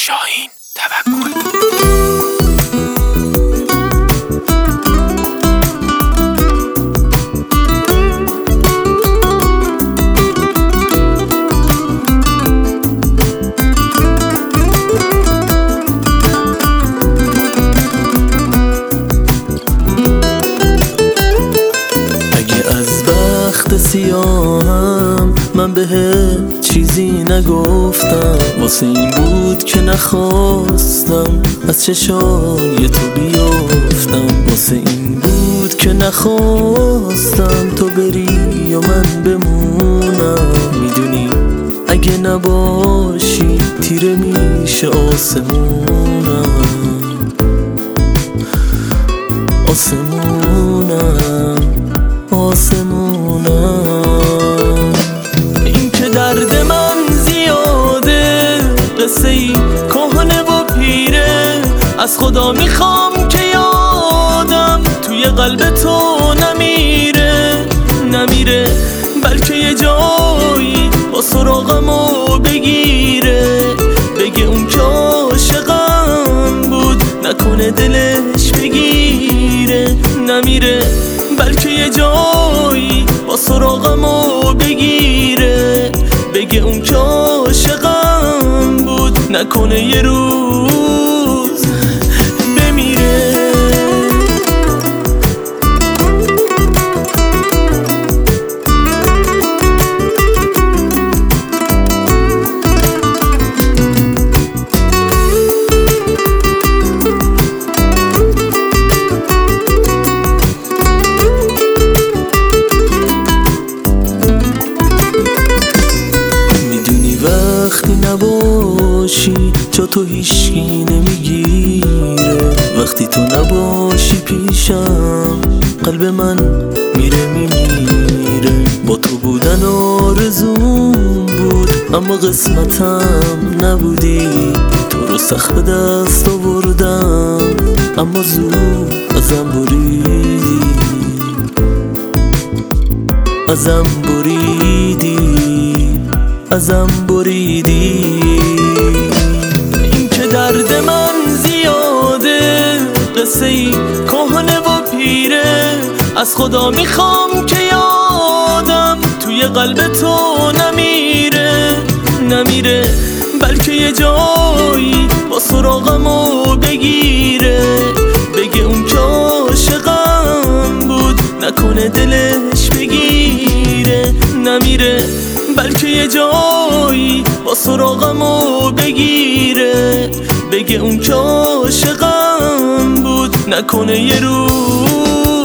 شاهین توکل. سیاهم من بهت چیزی نگفتم، واسه این بود که نخواستم از چشای تو بیافتم، واسه این بود که نخواستم تو بری و من بمونم. میدونی اگه نباشی تیره میشه آسمونم، آسمونم، آسمونم. این که درد من زیاده، قصه ای کهنه و پیره، از خدا میخوام که یادم توی قلب تو نمیره، نمیره بلکه یه جایی با سراغمو بگیره، بگه اون که عاشقم بود نکنه دلش بگیره، نمیره بلکه یه جایی با سراغمو بگیره، بگه اون که عاشقم بود نکنه یه روز بمیره. وقتی نباشی جا تو هیچکی نمیگیره، وقتی تو نباشی پیشم قلب من میره میمیره. با تو بودن آرزوم بود اما قسمتم نبودی، تو رو سخت به دست آوردم اما زود ازم بریدی، ازم بریدی، ازم بریدی. این که درد من زیاده، قصه ای کهنه و پیره، از خدا میخوام که یادم توی قلب تو نمیره، نمیره بلکه یه جایی با سراغمو بگیره، بگه اون که عاشقم بود نکنه دلش بگیره، نمیره بلکه یه جایی با سراغمو بگیره، بگه اون که عاشقم بود نکنه یه روز